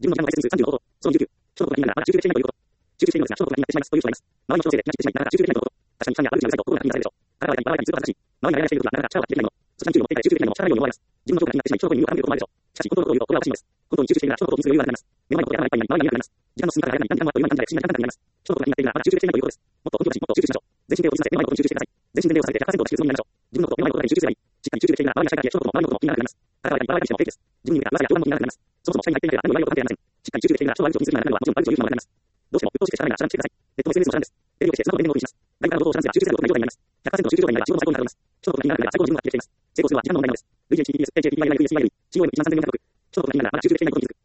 自分の時間の倍数35ほど、その19、小のことが気になるが、まだ集中できていないということ。集中しているのですが、小のことが気になってしまいます。という人がいます。周りの人のせいで気が散ってしまい、なかなか集中できないということ。確かに、ファンや悪口がうるさいと心が気になると、心が気になるでしょう。からはバラバラにずっと話し、周りがイライラしていることがなかなか力を発揮できないの。そちらに注意を持っていたり集中できないのも仕方ないように思われます。自分のことが気になってしまい、人のことに耳を傾けることもあるでしょう。しかし、本当のことを言うと、これはおかしいのです。本当に集中しているなら、人のことを気にする余裕がなくなります。目の前のことや頭がいっぱいになり、周りが見えなくなります。時間の進み方が早くなり、だんだん時間はあっという間に感じられ、不思議な時間というような感じで、不思議な時間になります。人のことが気になっているなら、まず集中していないということです。もっと本気を出し、もっと集中しましょう。全身で手を動かせて、目の前のことに集中してください。全身で手を動かされて100%集中してください。全身で手を動かされて100%集中してください。自分のことを気になってしまい、目の前のことに集中すればいい。しっかり集中できているなら、周りのことも気にならなくなります。しっかり集中できていない人は、人のことも周りのことも気にならなくなります。バラバラにしても OK です。自分には噂や評判も気にならなくなります。そもそも下に入っていないから何も言われること関係ありません。しっかり集中できているなら人は悪口を気にするようなのはもちろん悪口を言う人もなくなります。どうしても鬱陶しくてしゃあないなら遮断してください。ネットも SNS も遮断です。テレビを消してスマホで電源をオフにします。ライブからの動画を遮断すれば集中することがない状態になります。100% の集中状態になれば仕事も最高になると思います。人のことが気にならなくなれば最高の自分ができています。成功するのは時間の問題なのです。成功するのは時間の問題なのです。VHTBS、AJB、YYBCYYB、COM、23,000連絡。人のことが気にならなくなればまだ集中できていないことに気づく。